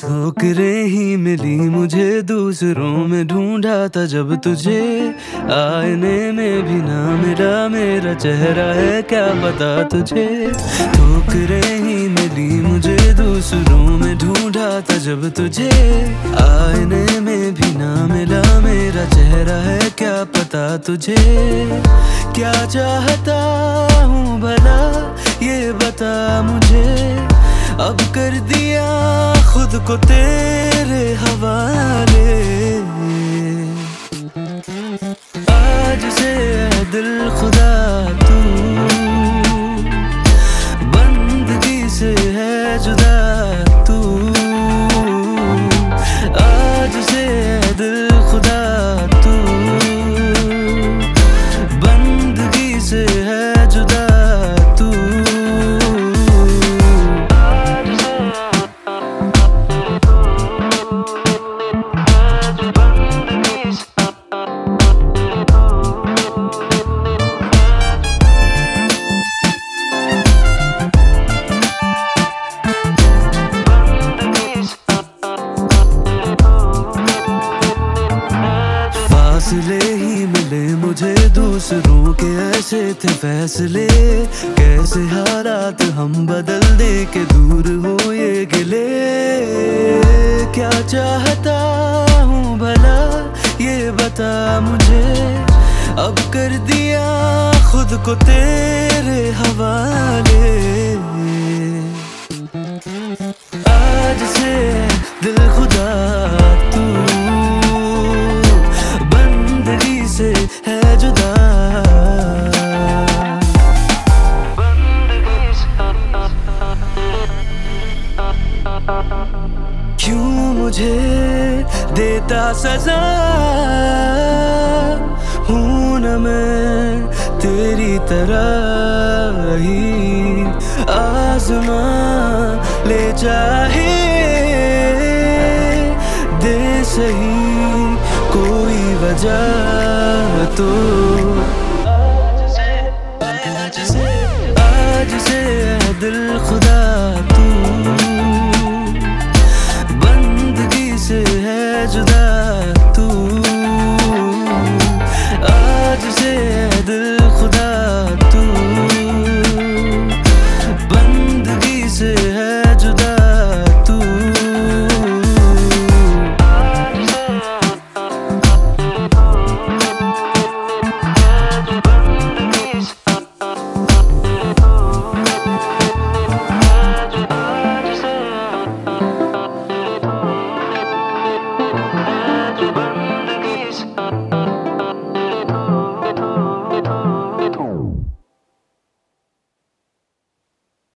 ठोकरें ही मिली मुझे दूसरों में, ढूंढा था जब तुझे आईने में भी ना मिला मेरा चेहरा है क्या पता तुझे। ठोकरें ही मिली मुझे दूसरों में, ढूंढा था जब तुझे आईने में भी ना मिला मेरा चेहरा है क्या पता तुझे। क्या चाहता हूँ भला ये बता मुझे, अब कर दिया खुद को तेरे हवाले। आज से दिल खुदा तू बंदगी से है जुदा तू। आज से दिल खुदा तू बंदगी से है जुदा तू। फासले ही मिले मुझे दूसरों के, ऐसे थे फैसले कैसे हालात हम बदल दे के दूर हो ये गिले। क्या चाहता हूँ भला ये बता मुझे, अब कर दिया खुद को तेरे हवाले। आज से दिल खुदा तू बंदगी से है जुदा। क्यों मुझे देता सजा, हूं न मैं तेरी तरह ही आज़मा ले चाहे दे सही कोई वजह तो। आज से दिल खुदा